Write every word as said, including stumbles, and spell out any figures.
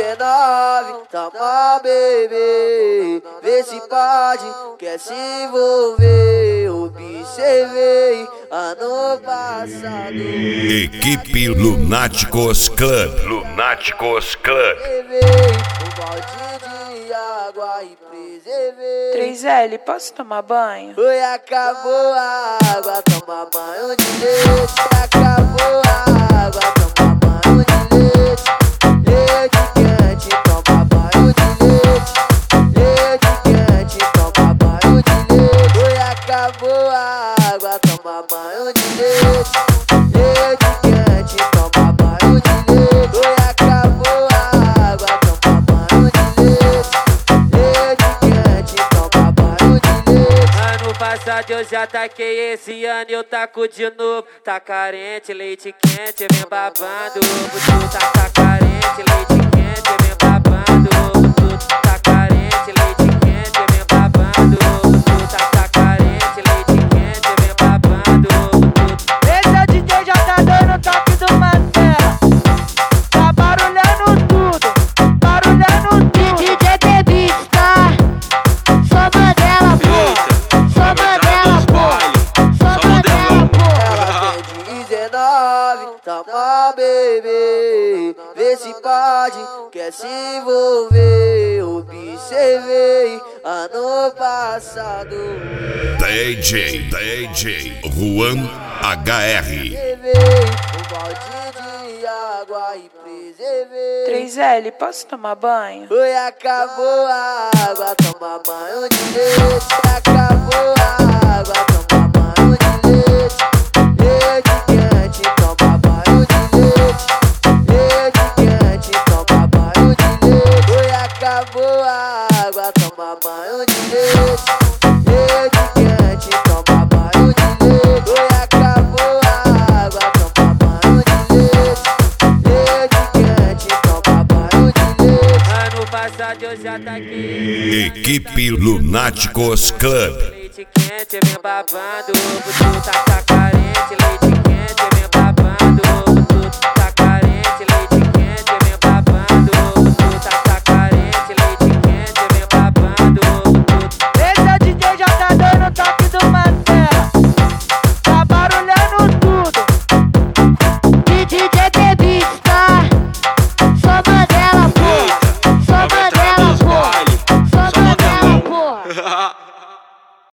dezenove, toma bebê, vê se pode, quer se envolver. Observei ano passado. Equipe Lunáticos Club. Lunáticos Club. Um balde de água e preservei. três L, posso tomar banho? Foi, acabou a água, toma banho de leite. Acabou a água, toma banho de leite. Leite quente, toma banho de leite. Leite quente, toma banho de leite. Foi, acabou a água, toma banho de leite. Leite quente, toma banho de leite. Foi, acabou a água, toma banho de leite. Leite quente, toma banho de leite. Ano passado eu já taquei, esse ano eu taco de novo. Tá carente, leite quente, vem babando. Tu tá, tá carente, leite quente, vem babando. Tu tá carente, leite quente, vem babando. Tu tá, tá carente, leite quente, vem babando. Esse é o D J, já tá dando toque do Marcela. Tá barulhando tudo, barulhando tudo. D J T-Beats, tá? Só Mandela, pô. Só Mandela, pô. Só Mandela, pô. Ela tem dezenove, toma bebê, vê se pode, quer se envolver. Observei ano passado. D J, D J Juan H R. Um balde de água e preservei. três L, posso tomar banho? Foi, acabou a água, toma banho de leite. Acabou a água, toma banho de leite. Leite quente, toma banho de leite. Leite quente, toma banho de leite. Foi, acabou a água, toma banho de leite. Leite quente, toma banho de leite. Foi, acabou a água, toma banho de leite. Leite quente, toma banho de leite. Ano passado eu já taquei. Equipe Lunáticos Club. Leite quente, vem babando. Tu tá, tá carente,